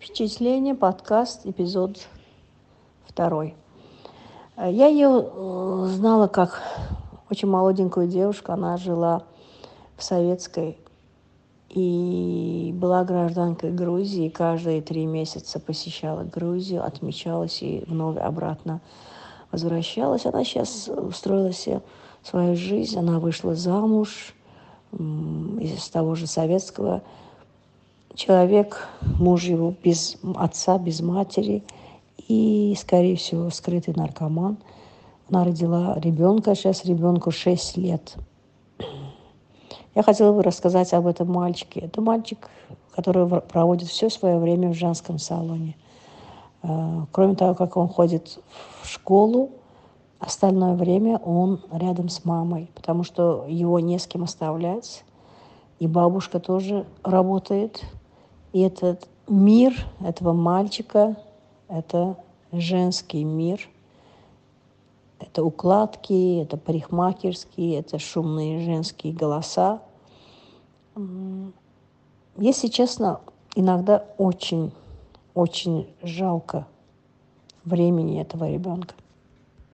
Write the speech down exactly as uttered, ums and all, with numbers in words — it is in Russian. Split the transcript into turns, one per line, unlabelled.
Впечатление, подкаст, эпизод второй. Я ее знала как очень молоденькую девушку. Она жила в Советской и была гражданкой Грузии. Каждые три месяца посещала Грузию, отмечалась и вновь обратно возвращалась. Она сейчас устроила себе свою жизнь. Она вышла замуж из того же советского. Человек, муж его без отца, без матери и, скорее всего, скрытый наркоман. Она родила ребенка, сейчас ребенку шесть лет. Я хотела бы рассказать об этом мальчике. Это мальчик, который проводит все свое время в женском салоне. Кроме того, как он ходит в школу, остальное время он рядом с мамой, потому что его не с кем оставлять. И бабушка тоже работает. И этот мир этого мальчика – это женский мир. Это укладки, это парикмахерские, это шумные женские голоса. Если честно, иногда очень, очень жалко времени этого ребенка.